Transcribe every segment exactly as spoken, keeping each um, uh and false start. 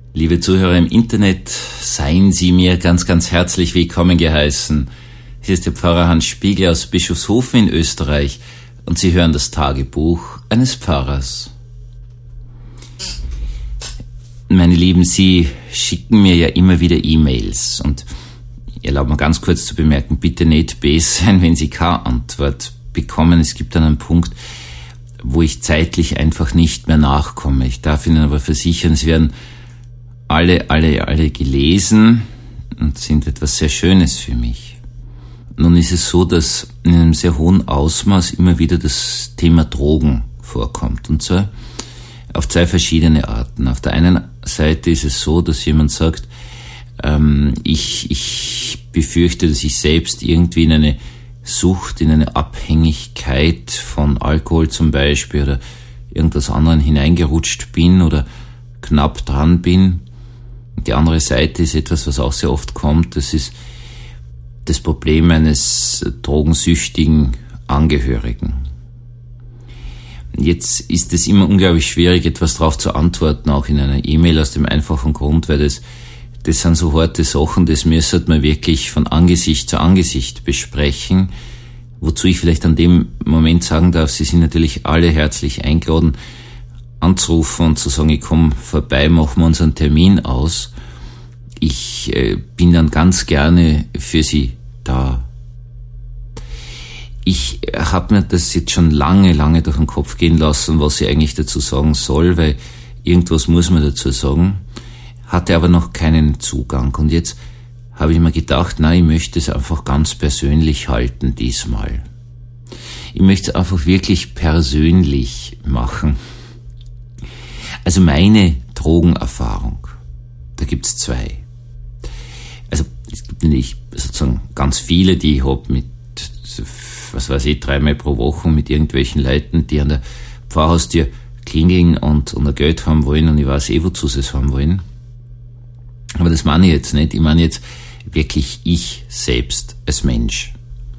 Liebe Zuhörer im Internet, seien Sie mir ganz, ganz herzlich willkommen geheißen. Hier ist der Pfarrer Hans Spiegel aus Bischofshofen in Österreich und Sie hören das Tagebuch eines Pfarrers. Meine Lieben, Sie schicken mir ja immer wieder E-Mails und erlaubt mir ganz kurz zu bemerken, bitte nicht böse sein, wenn Sie keine Antwort bekommen. Es gibt dann einen Punkt, wo ich zeitlich einfach nicht mehr nachkomme. Ich darf Ihnen aber versichern, es werden alle, alle, alle gelesen und sind etwas sehr Schönes für mich. Nun ist es so, dass in einem sehr hohen Ausmaß immer wieder das Thema Drogen vorkommt. Und zwar auf zwei verschiedene Arten. Auf der einen Seite ist es so, dass jemand sagt, ähm, ich, ich befürchte, dass ich selbst irgendwie in eine Sucht, in eine Abhängigkeit von Alkohol zum Beispiel oder irgendwas anderem hineingerutscht bin oder knapp dran bin. Die andere Seite ist etwas, was auch sehr oft kommt, das ist das Problem eines drogensüchtigen Angehörigen. Jetzt ist es immer unglaublich schwierig, etwas darauf zu antworten, auch in einer E-Mail, aus dem einfachen Grund, weil das, das sind so harte Sachen, das müsste man wirklich von Angesicht zu Angesicht besprechen, wozu ich vielleicht an dem Moment sagen darf, Sie sind natürlich alle herzlich eingeladen, anzurufen und zu sagen, ich komme vorbei, machen wir unseren Termin aus. Ich äh, bin dann ganz gerne für Sie da. Ich habe mir das jetzt schon lange, lange durch den Kopf gehen lassen, was ich eigentlich dazu sagen soll, weil irgendwas muss man dazu sagen, hatte aber noch keinen Zugang. Und jetzt habe ich mir gedacht, nein, ich möchte es einfach ganz persönlich halten diesmal. Ich möchte es einfach wirklich persönlich machen. Also meine Drogenerfahrung, da gibt's zwei. Also es gibt nämlich sozusagen ganz viele, die ich habe mit, was weiß ich, dreimal pro Woche mit irgendwelchen Leuten, die an der Pfarrhaustür klingeln und, und ein Geld haben wollen und ich weiß eh, wozu sie es haben wollen. Aber das meine ich jetzt nicht. Ich meine jetzt wirklich ich selbst als Mensch.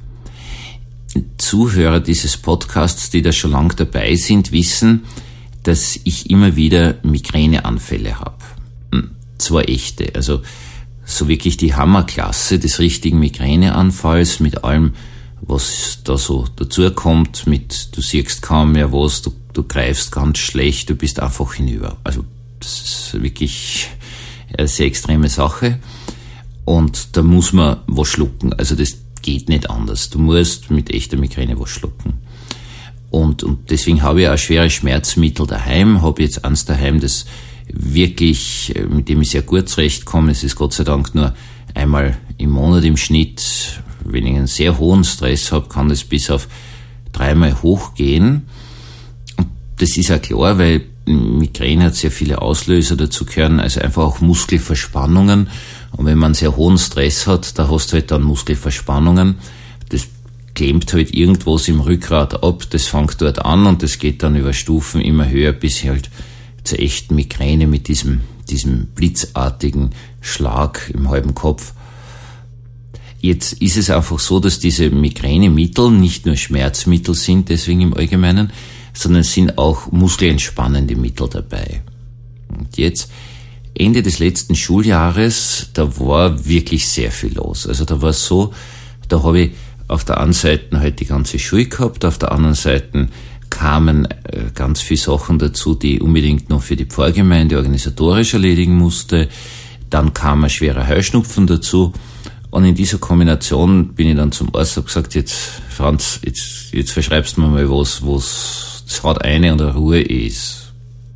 Zuhörer dieses Podcasts, die da schon lange dabei sind, wissen, dass ich immer wieder Migräneanfälle habe. Zwar echte, also so wirklich die Hammerklasse des richtigen Migräneanfalls mit allem, was da so dazukommt, mit du siehst kaum mehr was, du, du greifst ganz schlecht, du bist einfach hinüber. Also das ist wirklich eine sehr extreme Sache und da muss man was schlucken, also das geht nicht anders. Du musst mit echter Migräne was schlucken. Und, und deswegen habe ich auch schwere Schmerzmittel daheim, habe jetzt eins daheim, das wirklich, mit dem ich sehr gut zurechtkomme. Es ist Gott sei Dank nur einmal im Monat im Schnitt. Wenn ich einen sehr hohen Stress habe, kann das bis auf dreimal hochgehen. Und das ist auch klar, weil Migräne hat sehr viele Auslöser, dazu gehören also einfach auch Muskelverspannungen. Und wenn man einen sehr hohen Stress hat, da hast du halt dann Muskelverspannungen. Das klemmt halt irgendwas im Rückgrat ab, das fängt dort an und das geht dann über Stufen immer höher, bis halt zur echten Migräne mit diesem, diesem blitzartigen Schlag im halben Kopf. Jetzt ist es einfach so, dass diese Migränemittel nicht nur Schmerzmittel sind, deswegen im Allgemeinen, sondern es sind auch muskelentspannende Mittel dabei. Und jetzt, Ende des letzten Schuljahres, da war wirklich sehr viel los. Also da war es so, da habe ich auf der einen Seite halt die ganze Schule gehabt, auf der anderen Seite kamen äh, ganz viele Sachen dazu, die ich unbedingt noch für die Pfarrgemeinde organisatorisch erledigen musste. Dann kam ein schwerer Heuschnupfen dazu. Und in dieser Kombination bin ich dann zum Arzt und habe gesagt, jetzt, Franz, jetzt, jetzt verschreibst du mir mal was, was das hat eine und eine Ruhe ist.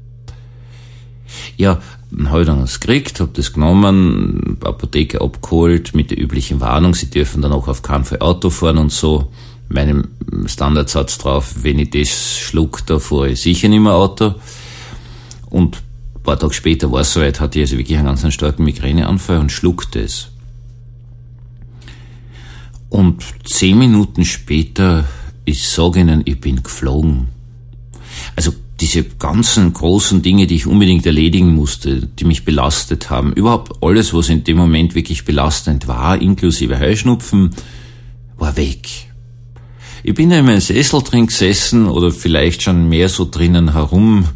Ja, dann habe ich dann das gekriegt, habe das genommen, Apotheker abgeholt, mit der üblichen Warnung, sie dürfen dann auch auf keinen Fall Auto fahren und so. Meinem Standardsatz drauf, wenn ich das schluck, da fahre ich sicher nicht mehr Auto. Und ein paar Tage später war es soweit, hatte ich also wirklich einen ganz starken Migräneanfall und schluckte es. Und zehn Minuten später, ich sage Ihnen, ich bin geflogen. Also diese ganzen großen Dinge, die ich unbedingt erledigen musste, die mich belastet haben, überhaupt alles, was in dem Moment wirklich belastend war, inklusive Heuschnupfen, war weg. Ich bin da in meinem Sessel drin gesessen oder vielleicht schon mehr so drinnen herum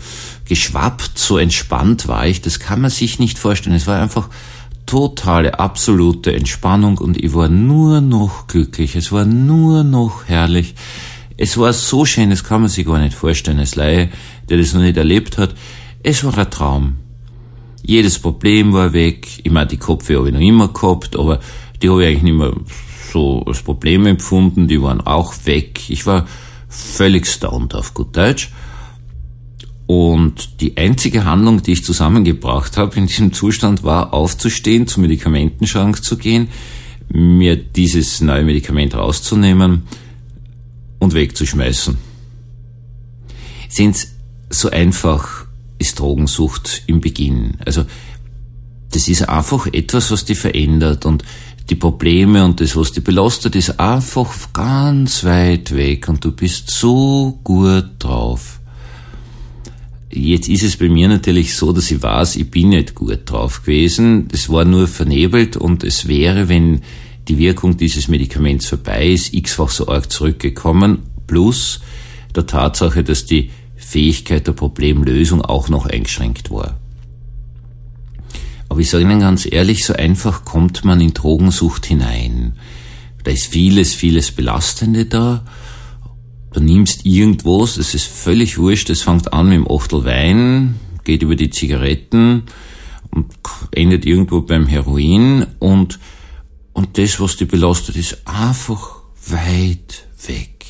geschwappt, so entspannt war ich, das kann man sich nicht vorstellen. Es war einfach totale, absolute Entspannung und ich war nur noch glücklich, es war nur noch herrlich. Es war so schön, das kann man sich gar nicht vorstellen, als Laie, der das noch nicht erlebt hat. Es war ein Traum. Jedes Problem war weg. Ich meine, die Kopfweh habe ich noch immer gehabt, aber die habe ich eigentlich nicht mehr so als Problem empfunden. Die waren auch weg. Ich war völlig stoned auf gut Deutsch. Und die einzige Handlung, die ich zusammengebracht habe in diesem Zustand, war aufzustehen, zum Medikamentenschrank zu gehen, mir dieses neue Medikament rauszunehmen und wegzuschmeißen. Sehen Sie, so einfach ist Drogensucht im Beginn. Also das ist einfach etwas, was dich verändert und die Probleme und das, was dich belastet, ist einfach ganz weit weg und du bist so gut drauf. Jetzt ist es bei mir natürlich so, dass ich weiß, ich bin nicht gut drauf gewesen. Das war nur vernebelt und es wäre, wenn die Wirkung dieses Medikaments vorbei ist, x-fach so arg zurückgekommen, plus der Tatsache, dass die Fähigkeit der Problemlösung auch noch eingeschränkt war. Aber ich sage Ihnen ganz ehrlich, so einfach kommt man in Drogensucht hinein. Da ist vieles, vieles Belastende da. Du nimmst irgendwas, das ist völlig wurscht, das fängt an mit dem Achtel Wein, geht über die Zigaretten und endet irgendwo beim Heroin und, und das, was dich belastet, ist einfach weit weg.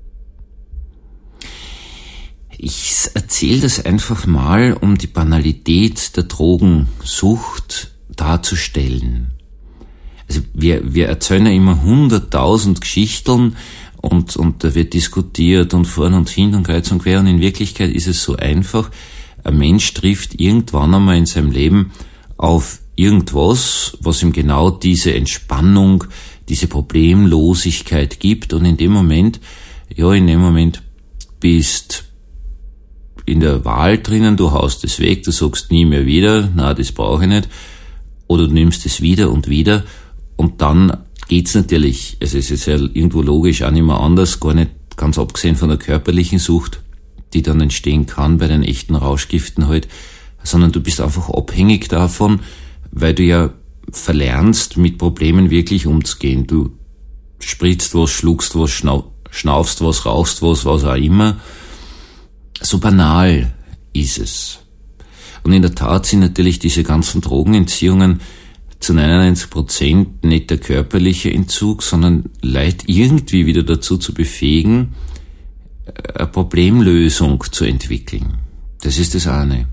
Ich erzähle das einfach mal, um die Banalität der Drogensucht darzustellen. Also wir, wir erzählen ja immer hunderttausend Geschichten und, und da wird diskutiert und vorn und hin und kreuz und quer und in Wirklichkeit ist es so einfach. Ein Mensch trifft irgendwann einmal in seinem Leben auf irgendwas, was ihm genau diese Entspannung, diese Problemlosigkeit gibt und in dem Moment, ja, in dem Moment bist in der Wahl drinnen, du haust es weg, du sagst nie mehr wieder, na, das brauche ich nicht, oder du nimmst es wieder und wieder und dann geht's natürlich, also es ist ja irgendwo logisch auch nicht mehr anders, gar nicht ganz abgesehen von der körperlichen Sucht, die dann entstehen kann bei den echten Rauschgiften halt, sondern du bist einfach abhängig davon, weil du ja verlernst, mit Problemen wirklich umzugehen. Du spritzt was, schluckst was, schnau- schnaufst was, rauchst was, was auch immer. So banal ist es. Und in der Tat sind natürlich diese ganzen Drogenentziehungen zu neunundneunzig Prozent nicht der körperliche Entzug, sondern Leute irgendwie wieder dazu zu befähigen, eine Problemlösung zu entwickeln. Das ist das eine.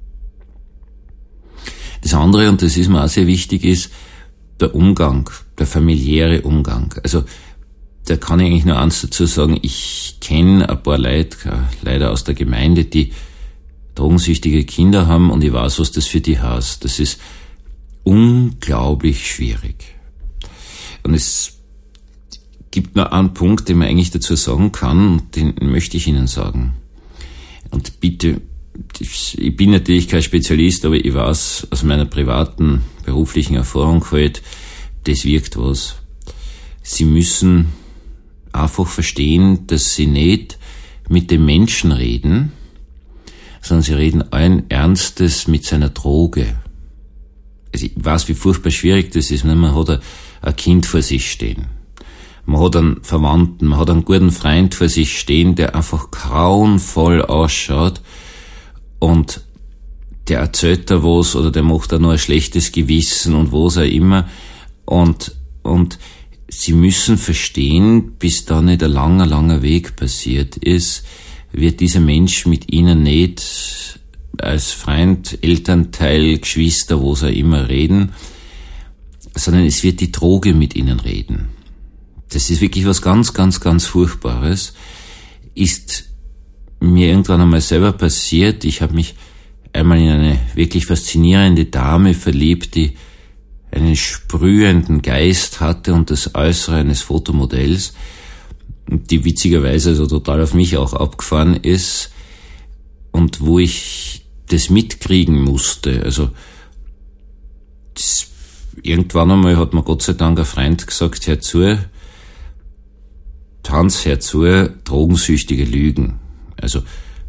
Das andere, und das ist mir auch sehr wichtig, ist der Umgang, der familiäre Umgang. Also da kann ich eigentlich nur eins dazu sagen, ich kenne ein paar Leute, leider aus der Gemeinde, die drogensüchtige Kinder haben und ich weiß, was das für die heißt. Das ist unglaublich schwierig. Und es gibt nur einen Punkt, den man eigentlich dazu sagen kann, und den möchte ich Ihnen sagen. Und bitte, ich bin natürlich kein Spezialist, aber ich weiß aus meiner privaten, beruflichen Erfahrung halt, das wirkt was. Sie müssen einfach verstehen, dass Sie nicht mit dem Menschen reden, sondern Sie reden allen Ernstes mit seiner Droge. Also ich weiß, wie furchtbar schwierig das ist. Man hat ein Kind vor sich stehen. Man hat einen Verwandten, man hat einen guten Freund vor sich stehen, der einfach grauenvoll ausschaut und der erzählt da was oder der macht da nur ein schlechtes Gewissen und was auch immer. Und, und Sie müssen verstehen, bis da nicht ein langer, langer Weg passiert ist, wird dieser Mensch mit Ihnen nicht als Freund, Elternteil, Geschwister, wo sie immer reden, sondern es wird die Droge mit ihnen reden. Das ist wirklich was ganz, ganz, ganz Furchtbares. Ist mir irgendwann einmal selber passiert. Ich habe mich einmal in eine wirklich faszinierende Dame verliebt, die einen sprühenden Geist hatte und das Äußere eines Fotomodells, die witzigerweise also total auf mich auch abgefahren ist und wo ich das mitkriegen musste. Also das, irgendwann einmal hat mir Gott sei Dank ein Freund gesagt, hör zu, Hans, hör zu, Drogensüchtige lügen. Also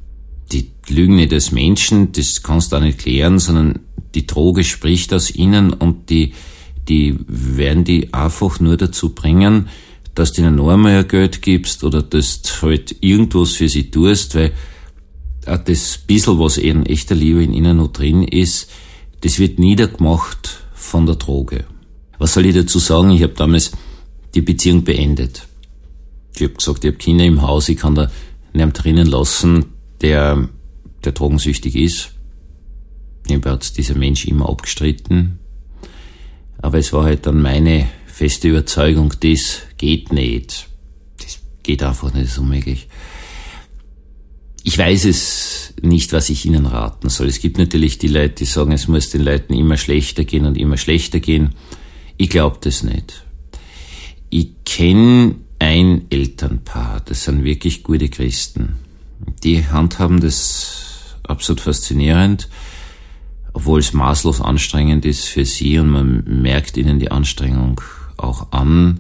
die lügen nicht als Menschen, das kannst du auch nicht klären, sondern die Droge spricht aus ihnen und die, die werden die einfach nur dazu bringen, dass du ihnen noch einmal ein Geld gibst oder dass du halt irgendwas für sie tust, weil auch das bisschen, was in echter Liebe in ihnen noch drin ist, das wird niedergemacht von der Droge. Was soll ich dazu sagen? Ich habe damals die Beziehung beendet. Ich habe gesagt, ich habe Kinder im Haus, ich kann da niemand drinnen lassen, der, der drogensüchtig ist. Ich habe dieser Mensch immer abgestritten. Aber es war halt dann meine feste Überzeugung, das geht nicht. Das geht einfach nicht, so unmöglich. Ich weiß es nicht, was ich Ihnen raten soll. Es gibt natürlich die Leute, die sagen, es muss den Leuten immer schlechter gehen und immer schlechter gehen. Ich glaube das nicht. Ich kenne ein Elternpaar, das sind wirklich gute Christen. Die handhaben das absolut faszinierend, obwohl es maßlos anstrengend ist für sie und man merkt ihnen die Anstrengung auch an.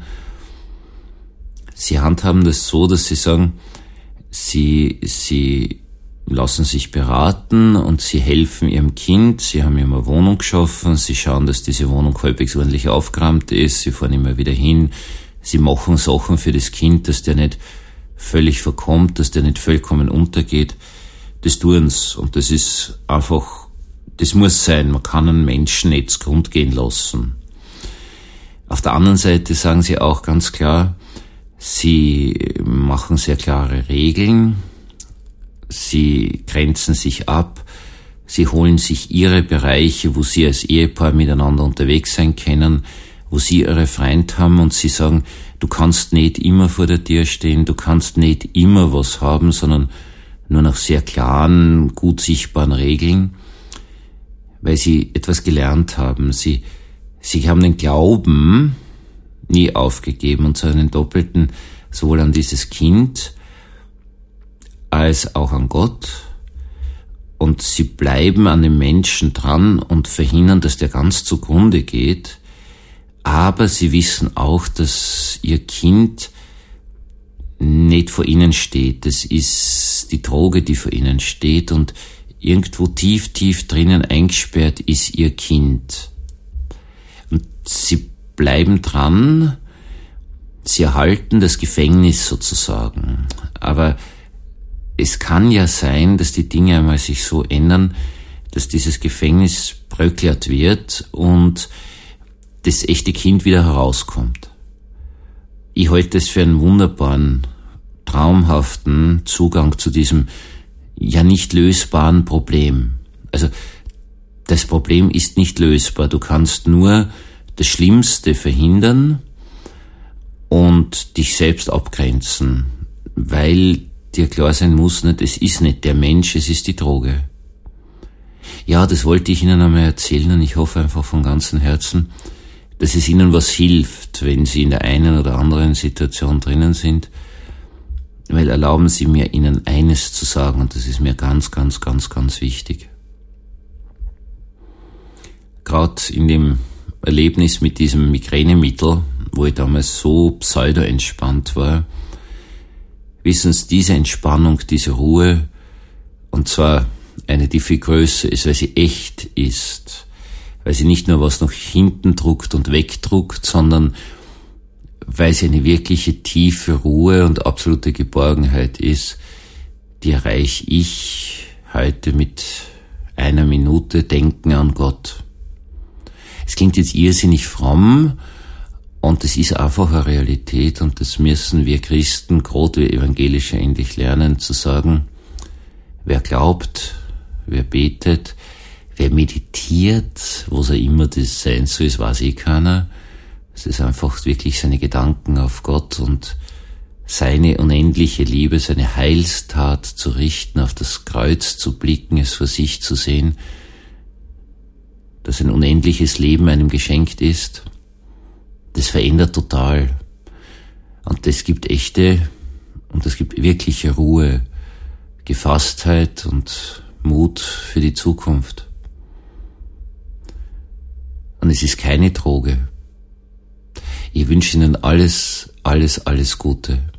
Sie handhaben das so, dass sie sagen, sie, sie lassen sich beraten und sie helfen ihrem Kind, sie haben ihm eine Wohnung geschaffen, sie schauen, dass diese Wohnung halbwegs ordentlich aufgeräumt ist, sie fahren immer wieder hin, sie machen Sachen für das Kind, dass der nicht völlig verkommt, dass der nicht vollkommen untergeht. Das tun's und das ist einfach, das muss sein, man kann einen Menschen nicht zugrunde gehen lassen. Auf der anderen Seite sagen sie auch ganz klar, sie machen sehr klare Regeln, sie grenzen sich ab, sie holen sich ihre Bereiche, wo sie als Ehepaar miteinander unterwegs sein können, wo sie ihre Freunde haben und sie sagen, du kannst nicht immer vor der Tür stehen, du kannst nicht immer was haben, sondern nur nach sehr klaren, gut sichtbaren Regeln, weil sie etwas gelernt haben. Sie, sie haben den Glauben nie aufgegeben und so einen doppelten, sowohl an dieses Kind als auch an Gott. Und sie bleiben an dem Menschen dran und verhindern, dass der ganz zugrunde geht. Aber sie wissen auch, dass ihr Kind nicht vor ihnen steht. Das ist die Droge, die vor ihnen steht und irgendwo tief, tief drinnen eingesperrt ist ihr Kind. Und sie bleiben dran, sie erhalten das Gefängnis sozusagen. Aber es kann ja sein, dass die Dinge einmal sich so ändern, dass dieses Gefängnis bröckelt wird und das echte Kind wieder herauskommt. Ich halte es für einen wunderbaren, traumhaften Zugang zu diesem ja nicht lösbaren Problem. Also das Problem ist nicht lösbar. Du kannst nur das Schlimmste verhindern und dich selbst abgrenzen, weil dir klar sein muss, nicht, es ist nicht der Mensch, es ist die Droge. Ja, das wollte ich Ihnen einmal erzählen und ich hoffe einfach von ganzem Herzen, dass es Ihnen was hilft, wenn Sie in der einen oder anderen Situation drinnen sind, weil erlauben Sie mir, Ihnen eines zu sagen und das ist mir ganz, ganz, ganz, ganz wichtig. Gerade in dem Erlebnis mit diesem Migränemittel, wo ich damals so pseudo-entspannt war, wissen Sie, diese Entspannung, diese Ruhe, und zwar eine, die viel größer ist, weil sie echt ist, weil sie nicht nur was nach hinten druckt und wegdruckt, sondern weil sie eine wirkliche tiefe Ruhe und absolute Geborgenheit ist, die erreiche ich heute mit einer Minute Denken an Gott. Es klingt jetzt irrsinnig fromm und es ist einfach eine Realität und das müssen wir Christen, gerade wir Evangelische, endlich lernen zu sagen, wer glaubt, wer betet, wer meditiert, was auch immer das sein soll, das weiß eh keiner. Es ist einfach wirklich seine Gedanken auf Gott und seine unendliche Liebe, seine Heilstat zu richten, auf das Kreuz zu blicken, es vor sich zu sehen, dass ein unendliches Leben einem geschenkt ist. Das verändert total. Und das gibt echte und das gibt wirkliche Ruhe, Gefasstheit und Mut für die Zukunft. Und es ist keine Droge. Ich wünsche Ihnen alles, alles, alles Gute.